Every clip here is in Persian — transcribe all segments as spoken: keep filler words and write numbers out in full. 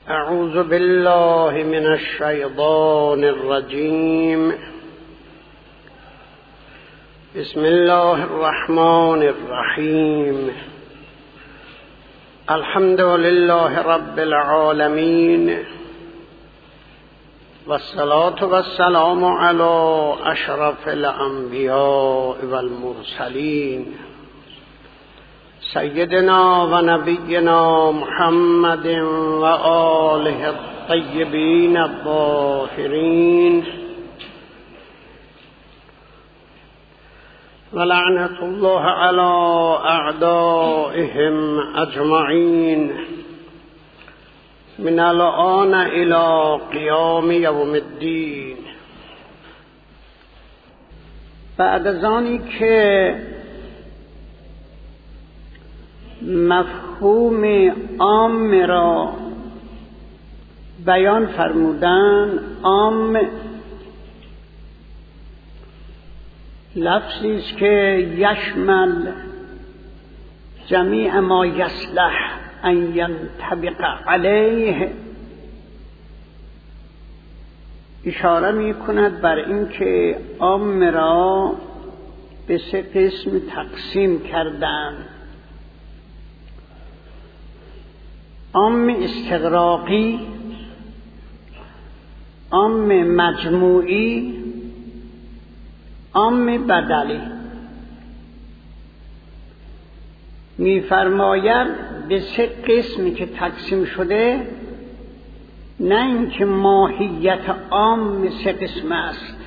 اعوذ بالله من الشیطان الرجیم. بسم الله الرحمن الرحیم. الحمد لله رب العالمین والصلاة والسلام علی اشرف الانبیاء والمرسلین سیدنا و نبینا محمد و آله الطیبین الطاهرین و لعنت الله علی اعدائهم اجمعین من الآن الى قیام یوم الدین. بعد از آنی که مفهوم عام را بیان فرمودن، عام لفظی است که یشمل جمیع ما یصلح ان ینطبق علیه، اشاره می کند بر اینکه عام را به سه قسم تقسیم کردند: عام استغراقی، عام مجموعی، عام بدلی. می‌فرماید به سه قسمی که تقسیم شده، نه اینکه ماهیت عام سه قسم است.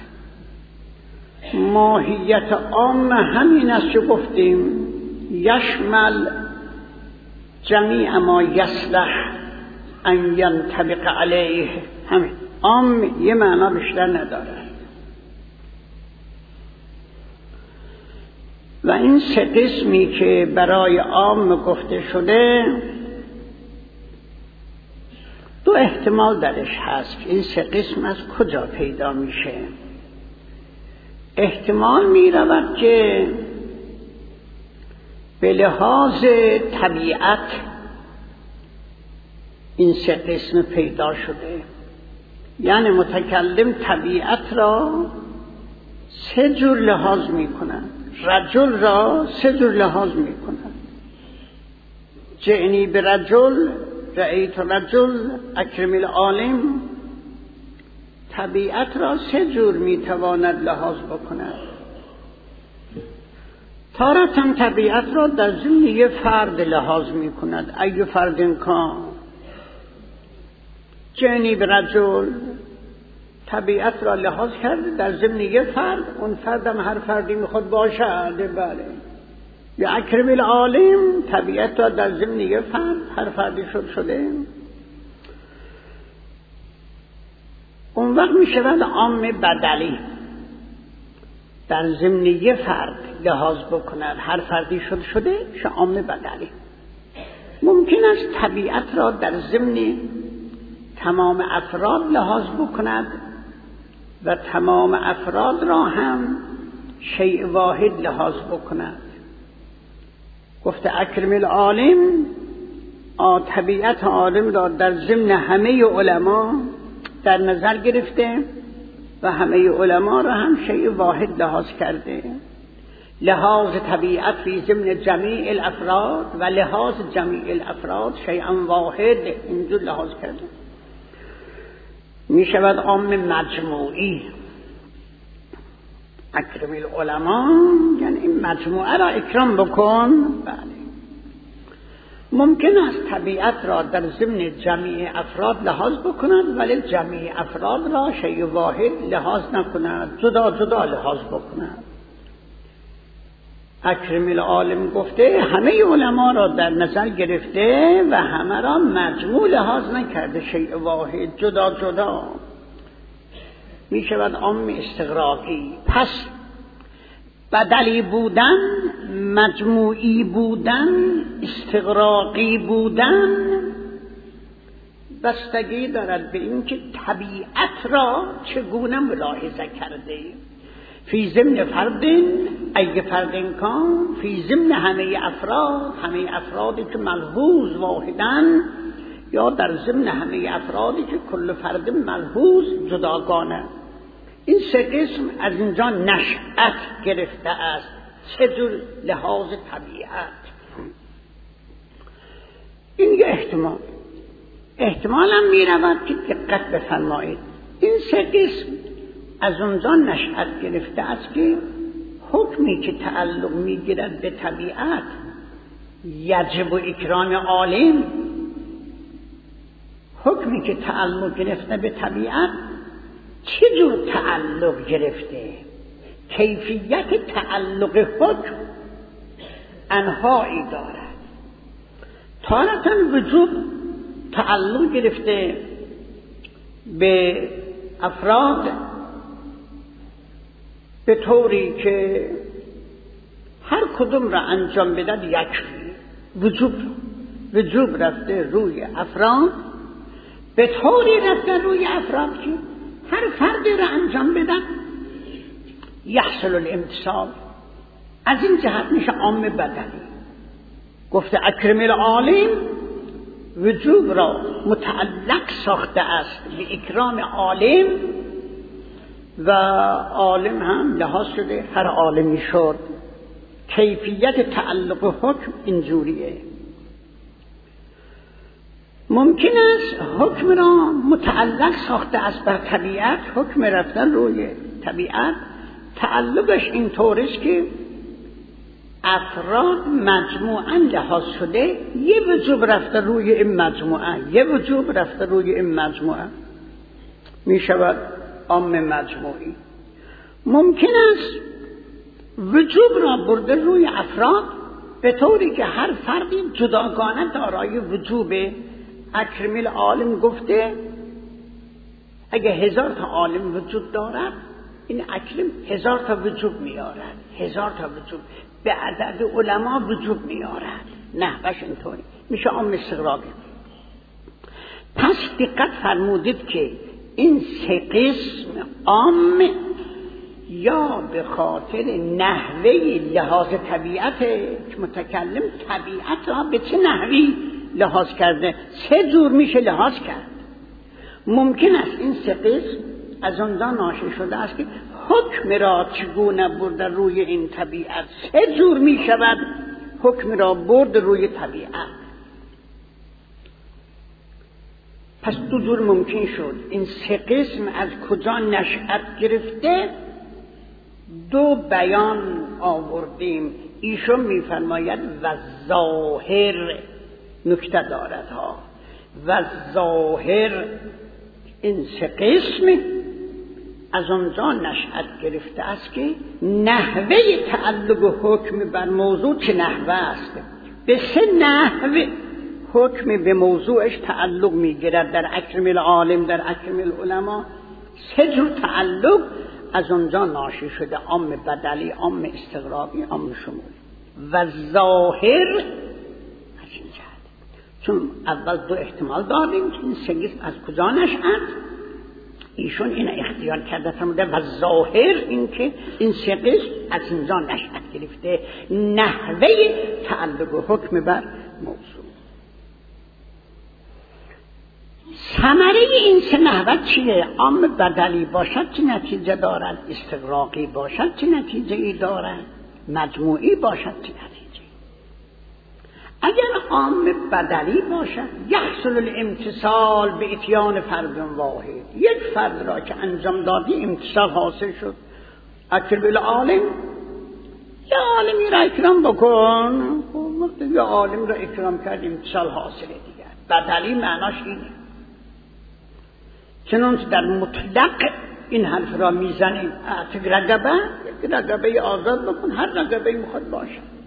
ماهیت عام همین است که گفتیم یشمل جمیع ما یصلح ان ینطبق علیه. همین عام یه معنا بیشتر نداره. و این سه قسمی که برای عام گفته شده، دو احتمال درش هست که این سه قسم از کجا پیدا میشه. احتمال میرود که به لحاظ طبیعت این سه قسم پیدا شده، یعنی متکلم طبیعت را سه جور لحاظ می کند. رجل را سه جور لحاظ می کند: جعنی به رجل، رأیت رجل، اکرم العالم. طبیعت را سه جور می تواند لحاظ بکند. تارة طبیعت را در ضمن یک فرد لحاظ می کند. ای فرد کان جعنی به رجل، طبیعت را لحاظ کرده در ضمن یک فرد، اون فردم هر فردی میخواد باشد. بله. یا اکرم العالم، طبیعت را در ضمن یک فرد، هر فردی شد شده. اون وقت میشود عام بدلی، در ضمن یک فرد لحاظ بکند، هر فردی شد شده شه عام بدلی. ممکن است طبیعت را در ضمن تمام افراد لحاظ بکند و تمام افراد را هم شیء واحد لحاظ بکند. گفته اکرم العالم، طبیعت عالم را در ضمن همه علما در نظر گرفته و همه علما را هم شیء واحد لحاظ کرده. لحاظ طبیعت فی ضمن جمیع الافراد و لحاظ جمیع الافراد شیئا واحد، اینجور لحاظ کرده. می شود عام مجموعی. اکرم العلماء یعنی این مجموعه را اکرام بکن. بله. ممکن است طبیعت را در ضمن جمیع افراد لحاظ بکند ولی جمیع افراد را شیء واحد لحاظ نکند، جدا جدا لحاظ بکند. اکرم العالم گفته همه علما را در نظر گرفته و همه را مجموع لحاظ نکرده، شیء واحد جدا جدا. می شود عام استغراقی. پس بدلی بودن، مجموعی بودن، استغراقی بودن بستگی دارد به اینکه طبیعت را چگونه ملاحظه کرده. فی ضمن فرد، ای فرد کان، فی ضمن همه افراد، همه افرادی که ملحوظ واحدن یا در ضمن همه افرادی که کل فرد ملحوظ جداگانه. این سه قسم از اینجا نشأت گرفته است. چه جور لحاظ طبیعت. این یه احتمال. احتمال هم می رود که دقت بفرمایید این سه قسم از اونجا نشأت گرفته است که حکمی که تعلق می گیرد به طبیعت یجب و اکرام عالم، حکمی که تعلق گرفته به طبیعت چه جور تعلق گرفته، کیفیت تعلق حکم انواعی دارد. تارة وجوب تعلق گرفته به افراد به طوری که هر کدوم را انجام بدن یکفی. وجوب وجوب رفته روی افراد به طوری رفته روی افراد که هر فردی را انجام بدن یحصل الامتثال. از این جهت میشه عام بدلی. گفته اکرم العالم وجوب را متعلق ساخته است به اکرام عالم و عالم هم لحاظ شده هر عالمی شد. کیفیت تعلق حکم اینجوریه. ممکن است حکم را متعلق ساخته است بر طبیعت، حکم رفتن روی طبیعت تعلقش این طوریست که افراد مجموعاً لحاظ شده یه وجوب رفته روی این مجموعه، یه وجوب رفته روی این مجموعه، می شود عام مجموعی. ممکن است وجوب را برده روی افراد به طوری که هر فردی جداگانه دارای وجوب. اکرم العالم گفته اگه هزار تا عالم وجود دارد این اکرم هزار تا وجوب میارد، هزار تا وجوب به عدد علما وجوب میارد. نه باش اینطوری میشه عام استغراقی. پس دقت فرمودید که این سه قسم عام یا به خاطر نحوه لحاظ طبیعت که متکلم طبیعت را به چه نحوی لحاظ کرده، سه جور میشه لحاظ کرد. ممکن است این سه قسم از آنجا ناشی شده است که حکم را چگونه برد روی این طبیعت. سه جور می شود حکم را برد روی طبیعت. پس دو جور ممکن شد. این سه قسم از کجا نشأت گرفته دو بیان آوردیم. ایشون میفرماید و ظاهر نکته دارد ها و ظاهر این سه قسم از آنجا نشأت گرفته است که نحوه تعلق حکم بر موضوع چه نحوه است. به سه نحوه حکم به موضوعش تعلق میگیرد. در اکرم العالم، در اکرم العلماء سه جور تعلق از آنجا ناشی شده. عام بدلی، عام استغراقی، عام شمولی. و ظاهر از این جهت چون اول دو احتمال دادیم که این سه قسم از کجا نشأت، ایشون این اختیار کرده فرموده و ظاهر این که این سه قسم از اینجا نشأت گرفته نحوه تعلق حکم بر موضوع. ثمره این سه نحوه چیه؟ عام بدلی باشد چه نتیجه دارد، استغراقی باشد چه نتیجه ای دارد، مجموعی باشد چه نتیجه. اگر عام بدلی باشد یحصل الامتثال به اتیان فرد واحد. یک فرد را که انجام دادی امتثال حاصل شد. اکرم العالم، یا عالمی را اکرام بکن. وقتی یا عالم را اکرام کرد امتثال حاصل دیگر. بدلی معناش اینه. چنانچه در مطلق این حرف را میزنیم اعتق رقبه، یک رقبه آزاد بکن، هر رقبه میخواد باشد.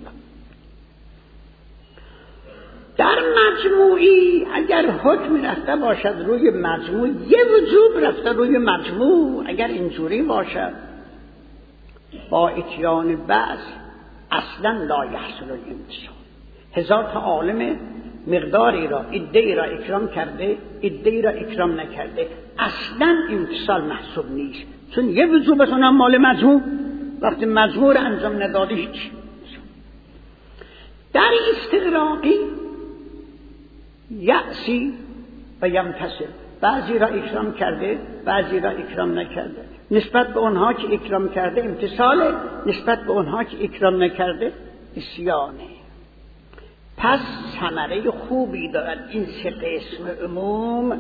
در مجموعی اگر حکم رفته باشد روی مجموع، یه وجوب رفته روی مجموع، اگر اینجوری باشد با اتیان بعض اصلا لا یحصل الامتثال. هزار تا عالم مقداری را عده‌ای را اکرام کرده، عده‌ای را اکرام نکرده، اصلا امتثال محسوب نیست. چون یه وجوب است اونم مال مجموع. وقتی مجموع را انجام نداده هیچ. در استغراقی یأسی و یمتثل، بعضی را اکرام کرده بعضی را اکرام نکرده. نسبت به اونها که اکرام کرده امتثاله، نسبت به اونها که اکرام نکرده عصیانه. پس ثمره خوبی دارد این سه قسم عموم.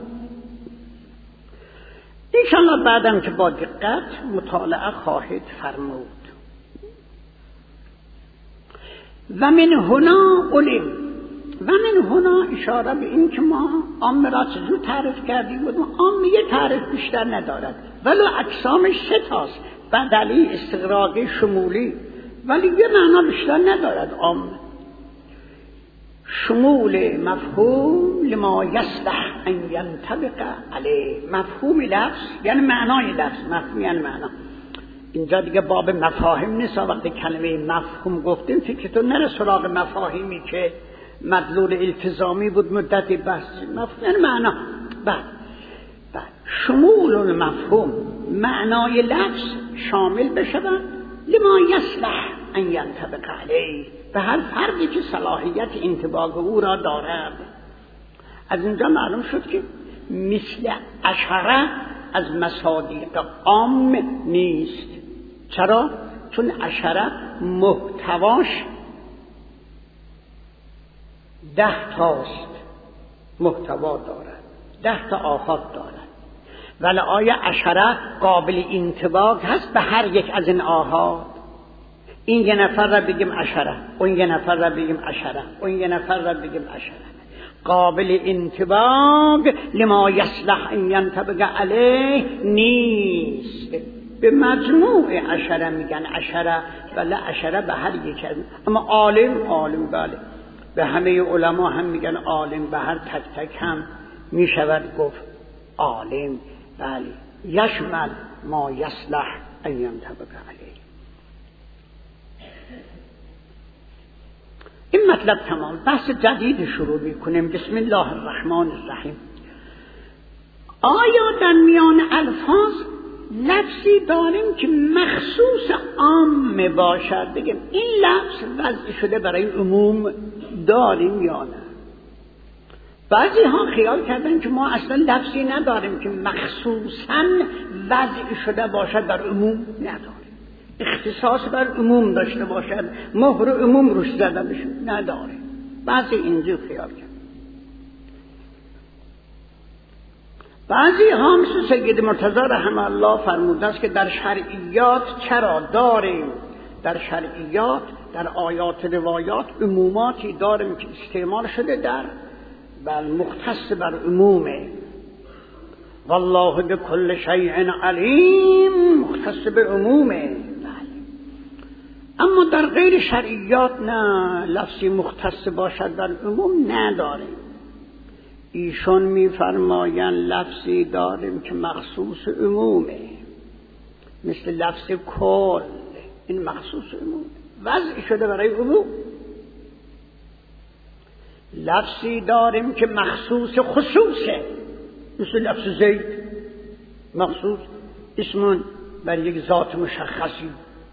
انشاءالله بعدم که با دقت مطالعه خواهید فرمود. و من هنا علم، و من هنا اشاره به این که ما عامه را چجور تعریف کردیم بودیم. عامه یه تعریف بیشتر ندارد ولو اقسامش سه تاست، بدلی، استغراقی، شمولی، ولی یه معنا بیشتر ندارد. عامه شمول مفهوم لما یصلح ان ینطبق علیه، مفهوم لفظ یعنی معنای لفظ، مفهوم یعنی معنا. اینجا دیگه باب مفاهیم نیست. وقتی کلمه مفهوم گفتیم فکرتون نره سراغ مفاهیمی که مدلول التزامی بود مدتی بس. مفهوم یعنی معنا. بعد بعد شمول المفهوم، معنای لفظ شامل بشود لما یصلح ان ینطبق علیه، به هر فردی که صلاحیت انطباق او را دارد. از اینجا معلوم شد که مثل عشره از مصادیق عام نیست. چرا؟ چون عشره محتواش ده تاست، محتوا دارد، ده تا آحاد دارد. ولی آیا عشره قابل انطباق هست به هر یک از این آحاد؟ این یه نفر را بگیم عشره، اون یه نفر را بگیم عشره، اون یه نفر را بگیم عشره. قابل انطباق لما یصلح ان ینطبق علیه نیست. به مجموع عشره میگن عشره، ولی عشره به هر یک از. اما عالم، عالم بله به همه علما هم میگن عالم، به هر تک تک هم میشود گفت عالم. بله یشمل ما یصلح ان ینطبق علیه. این مطلب تمام. بحث جدید شروع میکنیم. بسم الله الرحمن الرحیم. آیا در میان الفاظ لفظی داریم که مخصوص عام باشد؟ بگیم این لفظ وضع شده برای عموم داریم یا نه؟ بعضی ها خیال کردن که ما اصلا لفظی نداریم که مخصوصاً وضع شده باشد بر عموم نداریم. اختصاص بر عموم داشته باشد، مهر عموم روش زده بشه نداره. بعضی اینجور خیال کرد. بعضی ها مثل سید مرتضی رحمه الله فرموده است که در شرعیات چرا داریم، در شرعیات در آیات روایات عموماتی داریم که استعمال شده در بل مختص بر عمومه. والله بكل شیء علیم، مختص به عمومه. اما در غیر شرعیات نه، لفظی مختص باشد در عموم نداریم. ایشون میفرمایند لفظی داریم که مخصوص عمومه، مثل لفظ کل. این مخصوص عموم وضع شده برای عموم. لفظی داریم که مخصوص خصوصه، مثل لفظ زید، مخصوص اسمون بر یک ذات مشخصی.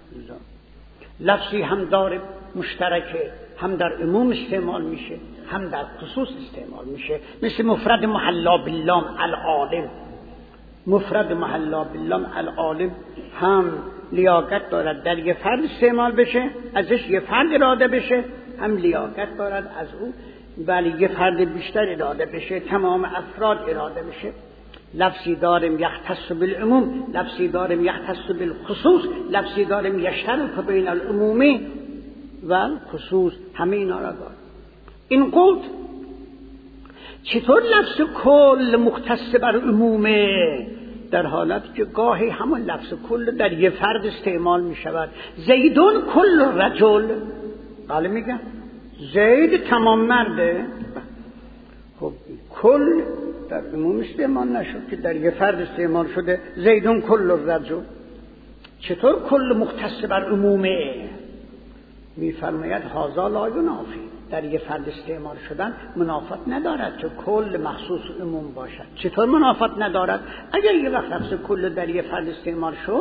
لفظی هم داره مشترکه، هم در عموم استعمال میشه هم در خصوص استعمال میشه، مثل مفرد محلا باللام العالم. مفرد محلا باللام العالم هم لیاقت دارد در یه فرد استعمال بشه، ازش یه فرد اراده بشه، هم لیاقت دارد از او ولی یه فرد بیشتر اراده بشه، تمام افراد اراده بشه. لفظی داریم یختص بالعموم، لفظی داریم یختص بالخصوص، لفظی داریم یشترک بین العمومی و خصوص. همه اینا را داریم. این قلت چطور لفظ کل مختص بر عمومه، در حالت که گاهی همون لفظ کل در یه فرد استعمال می شود. زیدون کل رجل، بله میگم زید تمام مرده. خب کل در عموم استعمال نشد که در یه فرد استعمال شده. زیدون کل رجل، چطور کل مختص بر عمومه؟ میفرماید هذا لا ینافی، در یه فرد استعمال شدن منافات ندارد که کل مخصوص عموم باشد. چطور منافات ندارد؟ اگر یه وقت لفظ کل در یه فرد استعمال شد،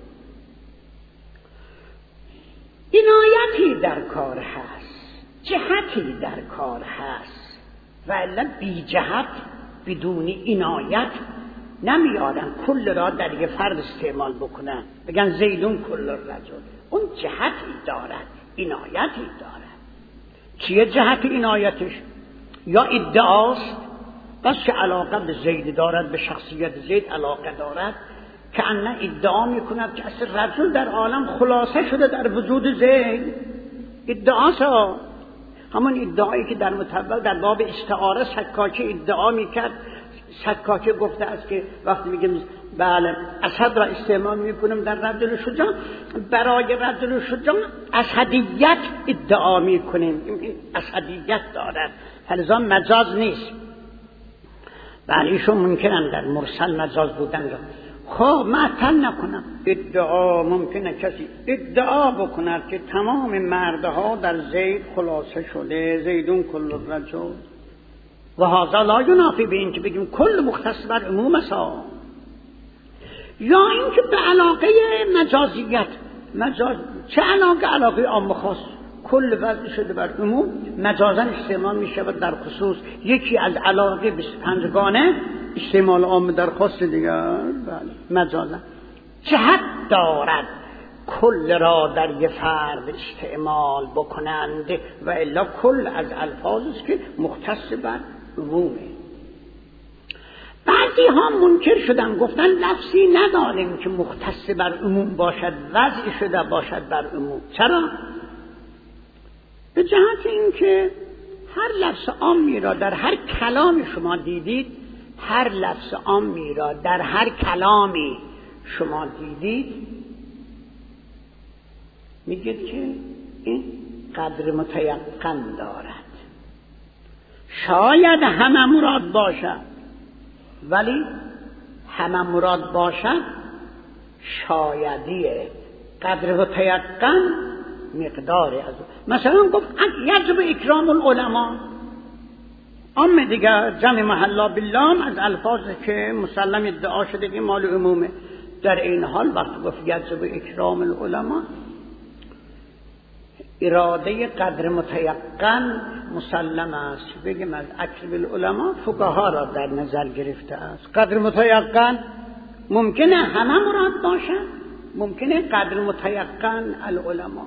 عنایتی در کار هست، جهتی در کار هست، و الا بی جهت بدون عنایت نمیارن کل را در یه فرد استعمال بکنن بگن زیدون کل رجل. اون جهتی دارد، عنایتی دارد. چیه جهت عنایتش؟ یا ادعاست بس که علاقه به زید دارد، به شخصیت زید علاقه دارد، که انه ادعا میکند که اصل رجل در عالم خلاصه شده در وجود زید. ادعاست، همون ادعایی که در متول در باب استعاره سکاکی ادعا میکرد. سکاکی گفته است که وقتی میگیم بله اسد را استعمال میکنم در رجل شجاع، برای رجل شجاع اسدیت ادعا میکنیم، اسدیت دارد، فلذا مجاز نیست. بله ایشون ممکنن در مرسل مجاز بودن را خب معطل نکنم. ادعا ممکنه کسی ادعا بکند که تمام مردها در زید خلاصه شده، زیدون کل رجل، و هذا لا ینافی به این که بگیم کل مختص بر عموم است. یا اینکه به علاقه مجازیت، مجاز چه علاقه؟ علاقه عام خاص، کل وضع شده بر عموم، مجازا استعمال می شود در خصوص. یکی از علاقه بیست و پنجگانه استعمال عام در خاص دیگر، بله مجازا جهت دارد کل را در یه فرد استعمال بکنند، و الا کل از الفاظ است که مختص بر عمومه. بعضی ها منکر شدن گفتن لفظی نداریم که مختص بر عموم باشد، وضع شده باشد بر عموم. چرا؟ به جهت اینکه هر لفظ عامی را در هر کلامی شما دیدید، هر لفظ عامی را در هر کلامی شما دیدید میگید که این قدر متیقن دارد. شاید همه مراد باشد، ولی همه مراد باشد شایدیه. قدر متیقن مقداری از مثلا گفت یجب اکرام العلماء، عام دیگر جمع محلا باللام از الفاظ که مسلم ادعا شده که مال عمومه. در این حال وقت گفت یجب اکرام العلماء، اراده قدر متیقن مسلم است. بگیم از اکرم العلماء فقها را در نظر گرفته است. قدر متیقن ممکنه همه مراد باشد، ممکنه قدر متیقن العلماء.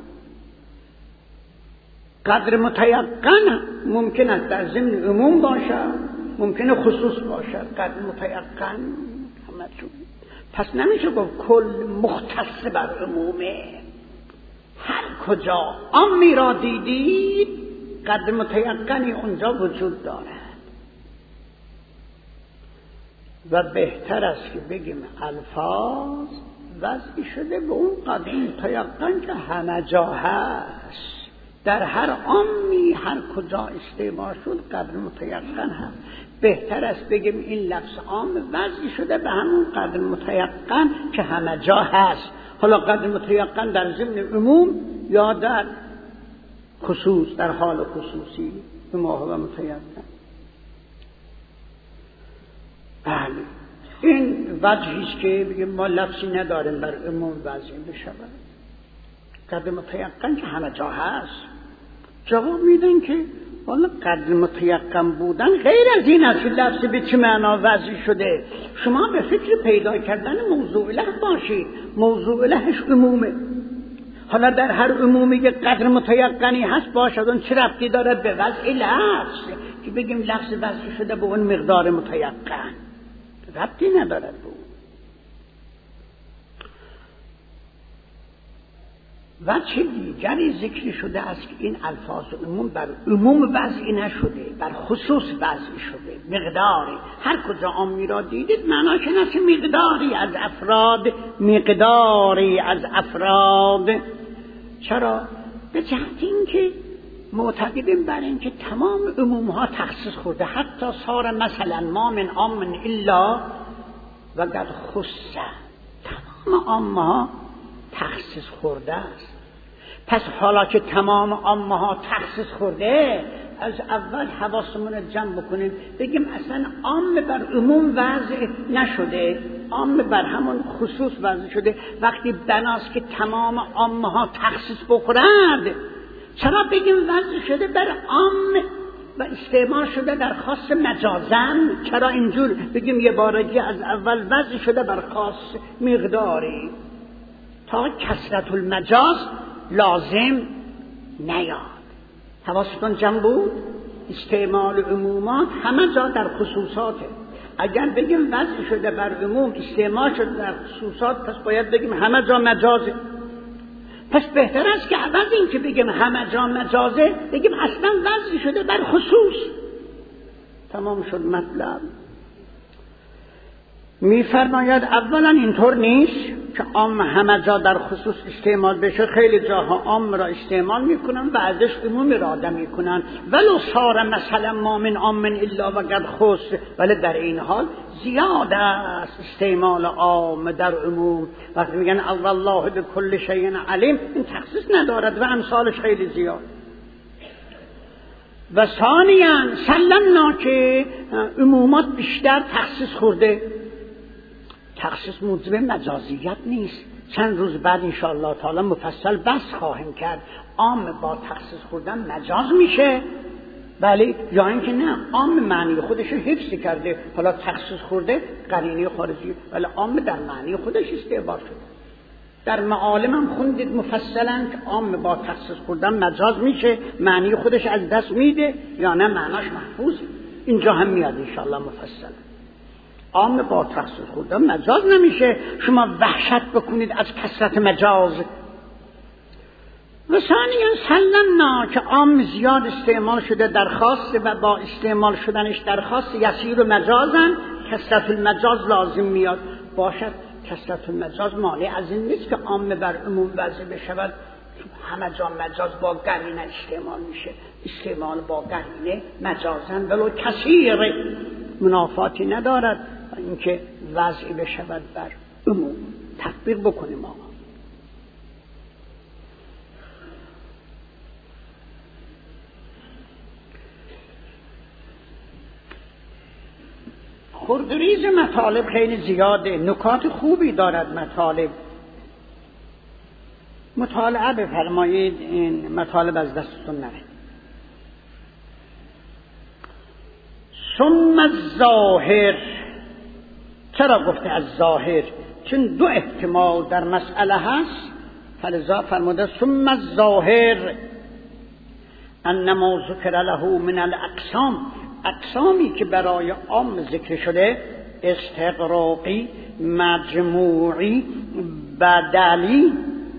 قدر متیقن ممکن است در ضمن عموم باشد، ممکنه خصوص باشد. قدر متیقن همه چون. پس نمیشه گفت کل مختص بر عمومه. هر کجا عامی را دیدید قدر متیقنی اونجا وجود دارد، و بهتر است که بگیم الفاظ وضعی شده به اون قدر متیقن که همه جا هست. در هر عامی هر کجا استعمال شد قدر متیقن هست. بهتر است بگیم این لفظ عام وضعی شده به همون قدر متیقن که همه جا هست. حالا قدر متیقن در ضمن عموم یا در خصوص، در حال خصوصی به ما هو متیقن. بله این وجهی است که بگیم ما لفظی نداریم بر عموم وضعی بشود. قدر متیقن که همه جا هست. جواب میدن که والا قدر متیقن بودن غیر از این است که لفظ به چه معنا وضعی شده. شما به فکر پیدا کردن موضوع له باشید. موضوع لهش عمومه. حالا در هر عمومی که قدر متیقنی هست باشد، اون چه ربطی دارد به وضع لفظ که بگیم لفظ وضعی شده به اون مقدار متیقن؟ ربطی ندارد به اون. و چه دیگری ذکر شده است که این الفاظ عموم بر عموم وضعی نشده، بر خصوص وضعی شده. مقداری هر کجا عامی را دیدید معناش این است مقداری از افراد، مقداری از افراد. چرا؟ به جهت اینکه معتقدیم بر این که تمام عموم ها تخصیص خورده، حتی صار مثلا ما من عام الا و قد خص، تمام عام ها تخصیص خورده است. پس حالا که تمام عامه ها تخصیص خورده، از اول حواسمون جمع بکنیم بگیم اصلا عام بر عموم وضع نشده، عام بر همون خصوص وضع شده. وقتی بناست که تمام عامه ها تخصیص بخورند، چرا بگیم وضع شده بر عام و استعمال شده در خاص مجازن. چرا اینجور بگیم یه بارگی از اول وضع شده بر خاص مقداری تا کثرت المجاز لازم نیاد. حواستون جمع بود؟ استعمال عمومات همه جا در خصوصاته. اگر بگیم وضع شده بر عموم استعمال شده در خصوصات، پس باید بگیم همه جا مجازه. پس بهتر است که عوض این که بگیم همه جا مجازه بگیم اصلا وضع شده بر خصوص. تمام شد مطلب. میفرماید اولا اینطور نیست که عام همه جا در خصوص استعمال بشه. خیلی جاها عام را استعمال میکنن و ازش عمومی را آدم میکنن، ولو صار مثلا ما من عام الا وقد خص، ولی در این حال زیاد است استعمال عام در عموم. وقتی میگن الله بكل شیء علیم، این تخصیص ندارد و امثالش خیلی زیاد. و ثانیاً سلمنا که عمومات بیشتر تخصیص خورده. تخصیص موجب مجازیت نیست. چند روز بعد انشاءالله تعالی مفصل بحث خواهیم کرد. عام با تخصیص خوردن مجاز میشه، بله، یا اینکه نه عام معنی خودش رو حفظ کرده، حالا تخصیص خورده قرینه خارجی، ولی عام در معنی خودش استعمال شده. در معالم هم خوندید مفصلا که عام با تخصیص خوردن مجاز میشه، معنی خودش از دست میده یا نه معناش محفوظ. اینجا هم میاد انشاءالله مفصل. عام با تخصیص خوردن مجاز نمیشه شما وحشت بکنید از کثرت مجاز. و ثانیاً سلمنا که عام زیاد استعمال شده در خاص و با استعمال شدنش در خاص یسیر و مجازن، کثرت المجاز لازم میاد باشد. کثرت المجاز مانع از این نیست که عام بر عموم وضع بشود. همه جا مجاز با قرینه استعمال میشه، استعمال با قرینه مجازن ولو کثیر منافاتی ندارد اینکه وضعی بشود بر عموم. تطبیق بکنیم آقا. خردریز مطالب خیلی زیاده، نکات خوبی دارد مطالب. مطالعه بفرمایید، این مطالب از دستتون نره. ثم الظاهر. چرا گفته از ظاهر؟ چون دو احتمال در مسئله هست، فلذا فرموده ثم الظاهر انما ذکر له من الاقسام. اقسامی که برای عام ذکر شده استغراقی، مجموعی، بدلی.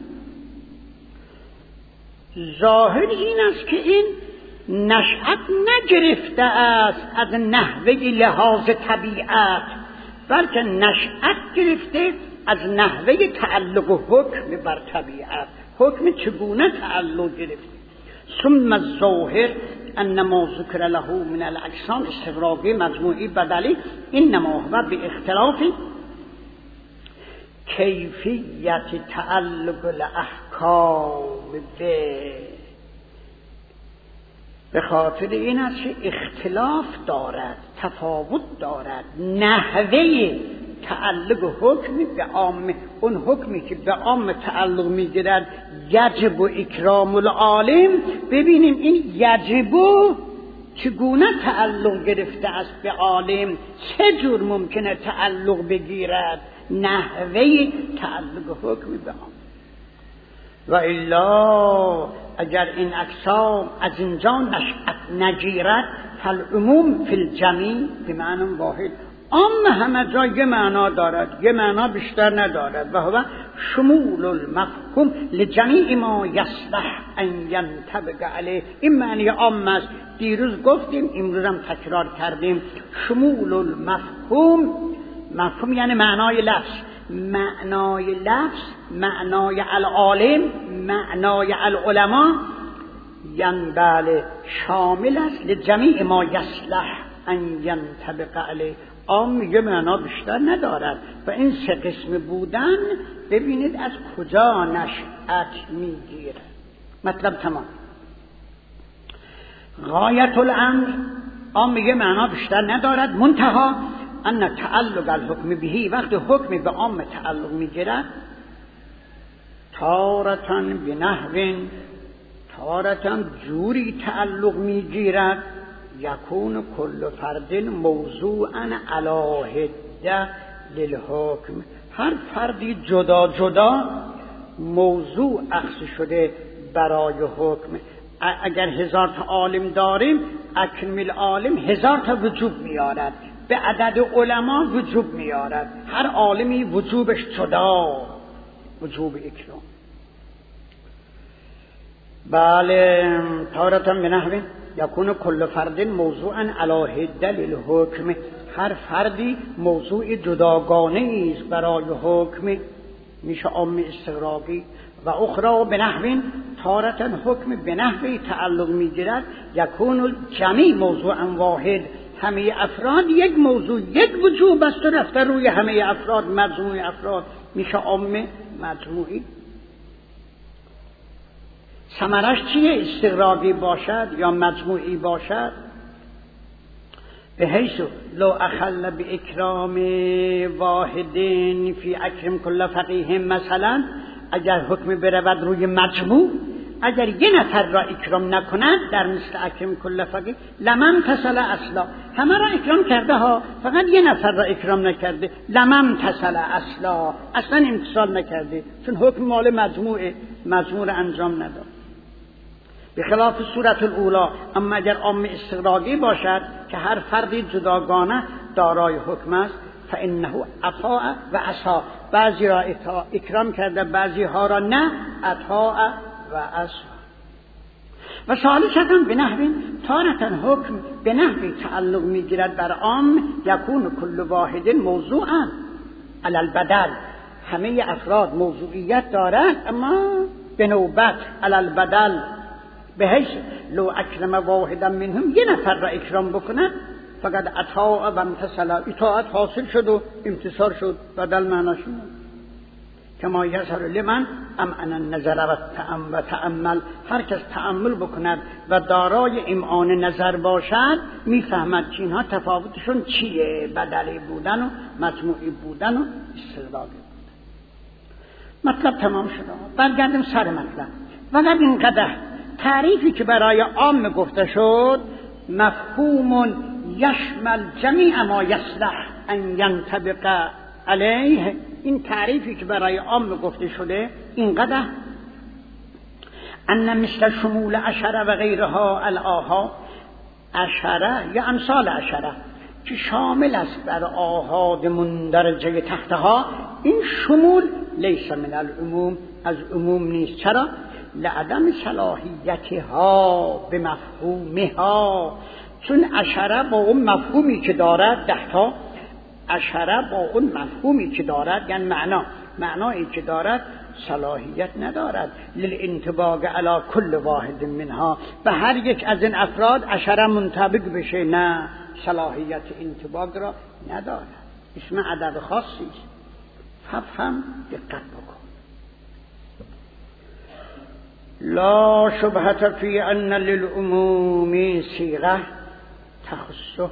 ظاهر این است که این نشأت نگرفته است از نحوه لحاظ طبیعت، بلکه نشأت گرفته از نحوه تعلق و حکم بر طبیعت. حکم چگونه تعلق گرفته. ثم الظاهر انما ذکر له من الاجسام استغراقی، مجموعی، بدلی. انما هو به اختلاف کیفیت تعلق الاحکام به. به خاطر این است که اختلاف دارد، تفاوت دارد نحوه تعلق حکمی به عام. اون حکمی که به عام تعلق میگیرد یجب و اکرام العالم، ببینیم این یجب چگونه تعلق گرفته است به عالم، چه جور ممکنه تعلق بگیرد، نحوه تعلق حکمی به عام. و الا اگر این اقسام از اینجا نشأت نگیرد، فالعموم فی الجمیع بمعنی واحد. عام همه جا یه معنا دارد، یه معنا بیشتر ندارد. و هو شمول المفهوم لجمیع ما یصلح ان ینطبق علیه. این معنی عام است. دیروز گفتیم، امروز هم تکرار کردیم. شمول المفهوم، مفهوم یعنی معنای لفظ، معنای لفظ، معنای العالم، معنای العلماء، یعنی بله شامل است لجمیع ما یصلح ان ینطبق علیه. عام یه معنا بیشتر ندارد. و این سه قسم بودن ببینید از کجا نشأت میگیرد. مطلب تمام. غایت الامر، عام یه معنا بیشتر ندارد، منتها ان تعلق الحکم بهی، وقتی حکم به عام تعلق میگیرد، تارتن بنحو، تارتن جوری تعلق میگیرد، یکون کل فرد موضوعا علی حده للحکم. هر فردی جدا جدا موضوع اخذ شده برای حکم. اگر هزار تا عالم داریم، اکمل عالم هزار تا وجوب میارد، به عدد علما وجوب میارد. هر عالمی وجوبش جدا، وجوب اکرام. بله، تارة بنحو یکون کل فرد موضوعا علی حده للحکم. هر فردی موضوع جداگانه است برای حکم، میشه عام استغراقی. و اخرى بنحو تارة حکم بنحو تعلق میگیرد یکون جمیع موضوعا واحد. همه افراد یک موضوع، یک وجوب است و رفته روی همه افراد، مجموع افراد، میشه عام مجموعی. ثمرش چیه؟ استغراقی باشد یا مجموعی باشد. به حیث لو اخل باکرام واحد فی اکرم کل فقیه، مثلا اگر حکم برود روی مجموع، اگر یه نفر را اکرام نکند در مثل اکرم کل فقیه لمن تصل اصلا، همه را اکرام کرده ها، فقط یه نفر را اکرام نکرده، لمن تصل اصلا، اصلا امتصال نکرده، چون حکم مال مجموعه، مجموع را انجام نداد. بخلاف صورت الاولا. اما اگر عام استغراقی باشد که هر فردی جداگانه دارای حکم است، فانه اطاع و عصا، بعضی را اکرام کرده بعضی ها را نه، اطاع و عصا. و ثالثاً بنحو تارة حکم بنحو تعلق میگیرد بر عام یکون کل واحد موضوعا علی البدل. همه افراد موضوعیت دارند اما به نوبت علی البدل، به حیث لو اکرم واحدا منهم، یه نفر را اکرام بکنه فقط اطاع و امتصال، اطاعت حاصل شد و امتصال شد، بدل معناش اینه. کما یظهر لمن امعن النظر و تأمل، هر کس تأمل بکند و دارای امعان نظر باشد میفهمد که اینها تفاوتشون چیه، بدلی بودن و مجموعی بودن و استغراقی بودن. مطلب تمام شد. برگردیم سر مطلب. فقط اینقدر تعریفی که برای عام گفته شد مفهوم یشمل جمیع ما یصلح ان ینطبق علیه. این تعریفی که برای عام گفته شده اینقدر ان مثل شمول عشره و غیرها الاها، عشره یا امثال عشره که شامل است بر آحاد مندرجه تحتها، این شمول لیس من العموم، از عموم نیست. چرا؟ لعدم صلاحیتها به مفهومها، چون عشره با اون مفهومی که دارد، ده تا عشره با اون مفهومی که دارد، یعنی معنا معنایی که دارد صلاحیت ندارد للانطباق علی کل واحد منها، به هر یک از این افراد عشره منطبق بشه، نه، صلاحیت انطباق را ندارد. اسم عدد خاصی است. فهم دقت بکن. لا شبهة فی ان للعموم صیغه تخصه.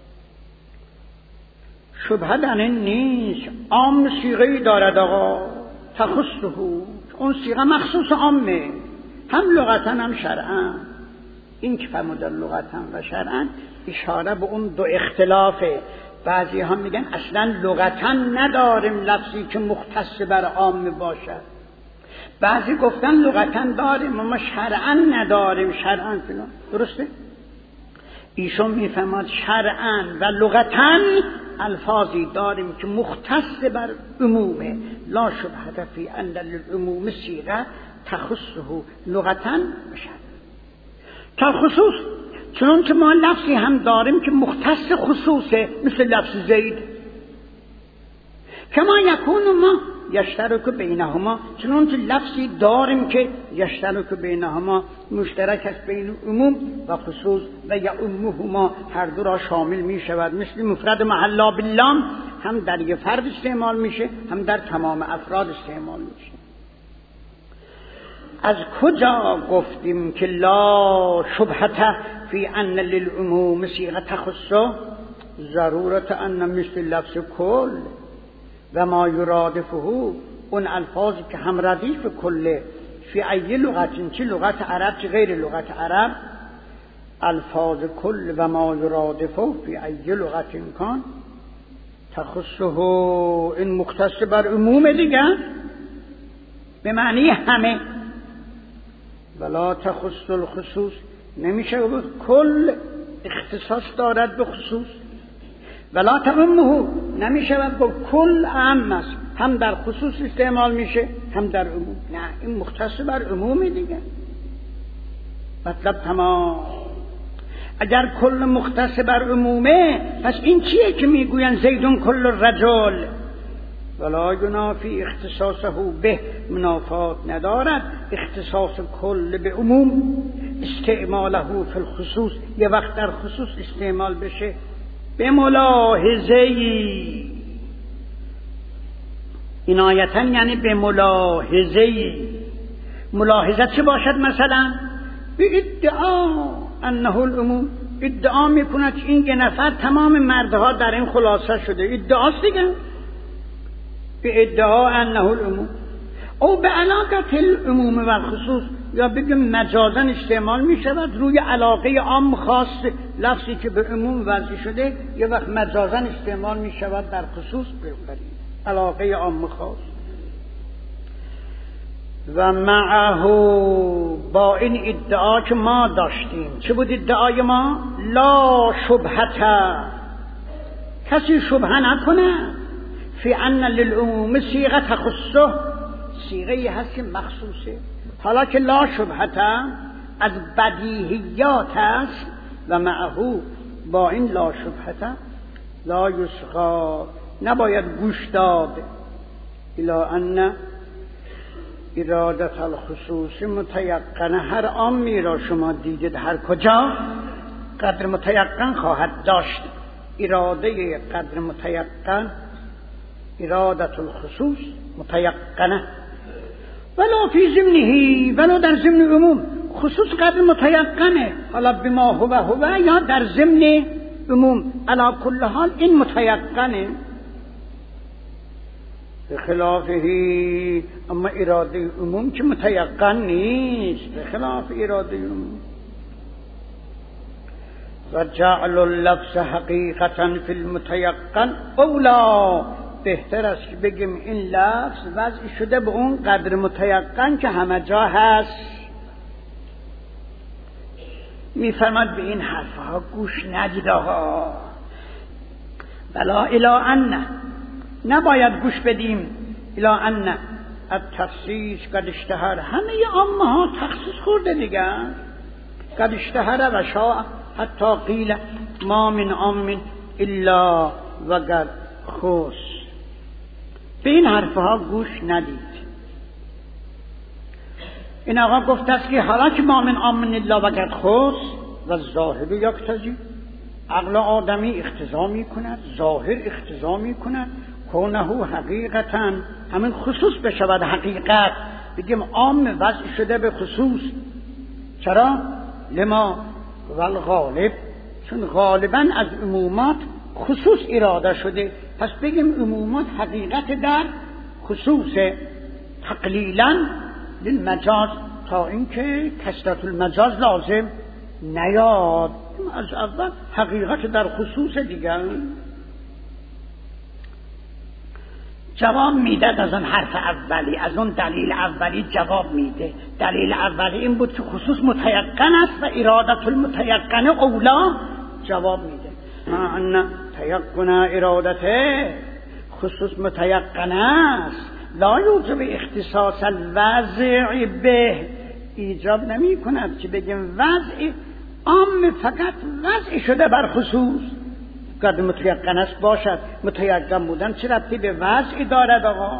شبهه در این نیست. عام صیغه‌ای دارد آقا، تخصه، اون صیغه مخصوص عامه، هم لغتا هم شرعا. این که فرمودن لغتا و شرعا اشاره به اون دو اختلافه. بعضی هم میگن اصلا لغتا نداریم لفظی که مختص بر عام باشد، بعضی گفتن لغتا داریم اما شرعا نداریم، شرعا فلان. درسته؟ ایشون میفهمد شرعا و لغتا الفاظی داریم که مختص بر عمومه. لا شبهة فی ان للعموم صیغه تخصه لغتا بشد تا خصوص، چون که ما لفظی هم داریم که مختص خصوصه، مثل لفظ زید. کما یکون ما یشترک بینهما، چون که لفظی داریم که یشترک بینهما، مشترک است بین عموم و خصوص و یعمهما، هر دو را شامل می شود. مثل مفرد محلا باللام، هم در یک فرد استعمال میشه هم در تمام افراد استعمال میشه. از کجا گفتیم که لا شبهة فی ان للعموم صیغه تخصه؟ ضرورت ان مثل لفظ کل و ما یرادفه، اون الفاظی که هم ردیف کله، فی ای لغت، چه لغت عرب چه غیر لغت عرب، الفاظ کل و ما یرادفه فی ای لغت کان تخصه، این مختص بر عموم دیگه به معنی همه. ولا تخص الخصوص، نمیشه گفت کل اختصاص دارد به خصوص. ولا تعمه، نمیشه گفت کل عام است، هم در خصوص استعمال میشه هم در عموم. نه، این مختص بر عموم دیگه. مطلب تمام. اگر کل مختص بر عمومه، پس این چیه که میگوین زیدون کل رجل؟ ولا ینافی اختصاصه به، منافات ندارد اختصاص کل به عموم. استعماله فی الخصوص، یه وقت در خصوص استعمال بشه. به ملاحظه‌ای، عنایتاً یعنی به ملاحظه‌ای. ملاحظت چه باشد؟ مثلا به ادعا انه العموم، ادعا میکند که این یه نفر تمام مردها در این خلاصه شده، ادعاست دیگه. به ادعا انه العموم او به علاقت العموم و خصوص، یا بگم مجازا استعمال می شود روی علاقه عام خاص. لفظی که به عموم وضع شده یه وقت مجازا استعمال می شود در خصوص، به علاقه عام خاص. و معه، با این ادعا که ما داشتیم، چه بود ادعای ما؟ لا شبهته، کسی شبهه نکنه فی ان للعموم صیغه تخصه، صیغه هست که مخصوصه. حالا که لا شبهته از بدیهیات است، و معه، با این لا شبهته لا یسقا، نباید گوش داد الی ان ارادت الخصوص متیقنه. هر عامی را شما دیدید هر کجا قدر متیقن خواهد داشت. اراده قدر متیقن، ارادت الخصوص متیقنه. ولو فی ضمنه، ولو در ضمن عموم. خصوص قدر متیقنه، حالا بما هو هو یا در ضمن عموم، علی کل حال این متیقنه. به خلافه، اما اراده عموم که متیقن نیست، به خلاف اراده عموم. و جعل اللفظ حقیقتا فی المتیقن اولا، بهتر است که بگیم این لفظ وضع شده به اون قدر متیقن که همه جا هست. میفرماد به این حرفها گوش ندید آقا. بلا الی ان، نباید گوش بدیم الی ان التخصیص قد اشتهر، همه عامه ها تخصیص خورده دیگه. قد اشتهر و شاء حتی قیل ما من عام الا وقد خص. به این حرفها گوش ندید. این آقا گفته است که حالا که ما من عام الا وقد خص و ظاهر یقتضی، عقل آدمی اقتضا می کند، ظاهر اقتضا می کند کونه حقیقتا، همین خصوص بشود حقیقت. بگیم عام وضع شده به خصوص. چرا؟ لما والغالب، چون غالبا از عمومات خصوص اراده شده، پس بگیم عمومات حقیقت در خصوص. تقلیلا للمجاز، تا اینکه کثرت المجاز لازم نیاد. از اول حقیقت در خصوص دیگر. جواب میده از اون حرف اولی، از اون دلیل اولی جواب میده. دلیل اولی این بود که خصوص متیقن است و ارادت المتیقن اولا. جواب میده ما ان تیقن ارادته، خصوص متیقن است، لا یوجب اختصاص الوضع به، ایجاب نمی کند که بگیم وضع عام فقط وضع شده بر خصوص. قد متیقن است باشد، متیقن بودن چه ربطی به وضع دارد آقا؟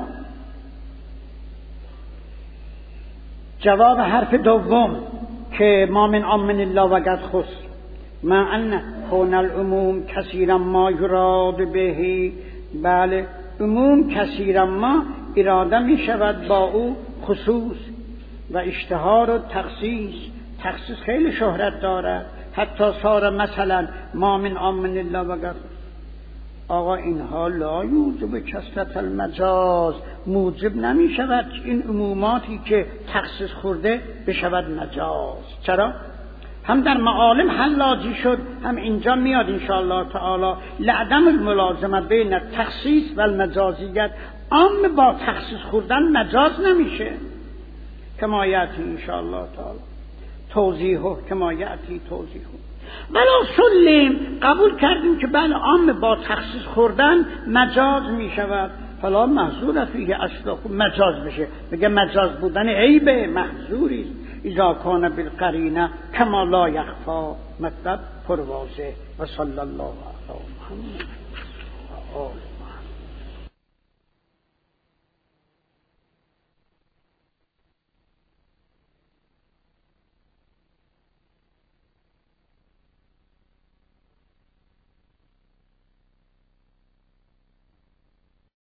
جواب حرف دوم که ما من عام الا وقد خص، ما ان کون العموم کثیرا ما یراد به، بله عموم کثیرا ما اراده می شود با او خصوص. و اشتهار و تخصیص، تخصیص خیلی شهرت دارد. حتی سار مثلا ما من عام الا وقد، آقا اینها لا یوجب کثرت المجاز، موجب نمی شود که این عموماتی که تخصیص خورده بشود مجاز. چرا؟ هم در معالم حلاجی شد، هم اینجا میاد انشاءالله تعالی لعدم الملازمه بین التخصیص و المجازیت. عام با تخصیص خوردن مجاز نمیشه. کما یأتی انشاءالله تعالی توضیحه، کما یأتی توضیحه. ولی سلیم قبول کردیم که بله عام با تخصیص خوردن مجاز میشود، فلا محظور فیه اصلا مجاز بشه. میگه مجاز بودن عیبه، محظوری اذا کان بالقرینه کما لا یخفا. مطلب پروازه. و صلی الله علی محمد.